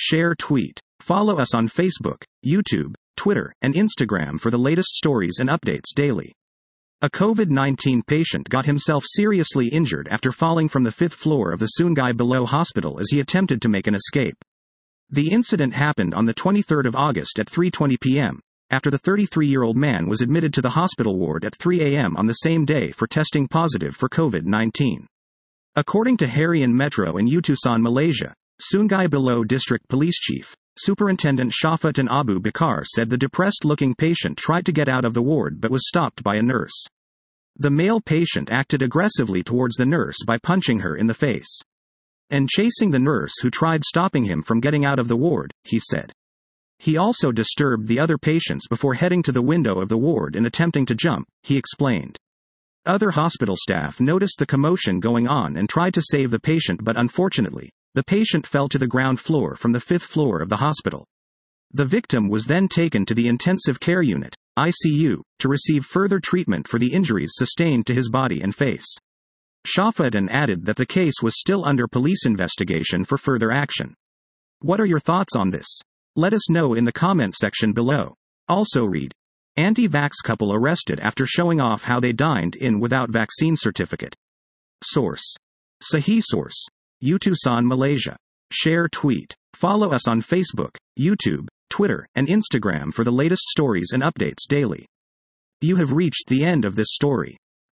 share, tweet. Follow us on Facebook, YouTube, Twitter, and Instagram for the latest stories and updates daily. A COVID-19 patient got himself seriously injured after falling from the 5th floor of the Sungai Buloh Hospital as he attempted to make an escape. The incident happened on the 23rd of August at 3:20 p.m., after the 33-year-old man was admitted to the hospital ward at 3 a.m. on the same day for testing positive for COVID-19. According to Harian Metro in Utusan, Malaysia, Sungai Buloh District Police Chief, Superintendent Shafatan Abu Bakar said the depressed-looking patient tried to get out of the ward but was stopped by a nurse. The male patient acted aggressively towards the nurse by punching her in the face and chasing the nurse who tried stopping him from getting out of the ward, he said. He also disturbed the other patients before heading to the window of the ward and attempting to jump, he explained. Other hospital staff noticed the commotion going on and tried to save the patient, but unfortunately, the patient fell to the ground floor from the 5th floor of the hospital. The victim was then taken to the intensive care unit, ICU, to receive further treatment for the injuries sustained to his body and face. Shafatan added that the case was still under police investigation for further action. What are your thoughts on this? Let us know in the comment section below. Also read, anti-vax couple arrested after showing off how they dined in without vaccine certificate. Source: Sahih Source. Utusan, Malaysia. Share, tweet. Follow us on Facebook, YouTube, Twitter, and Instagram for the latest stories and updates daily. You have reached the end of this story.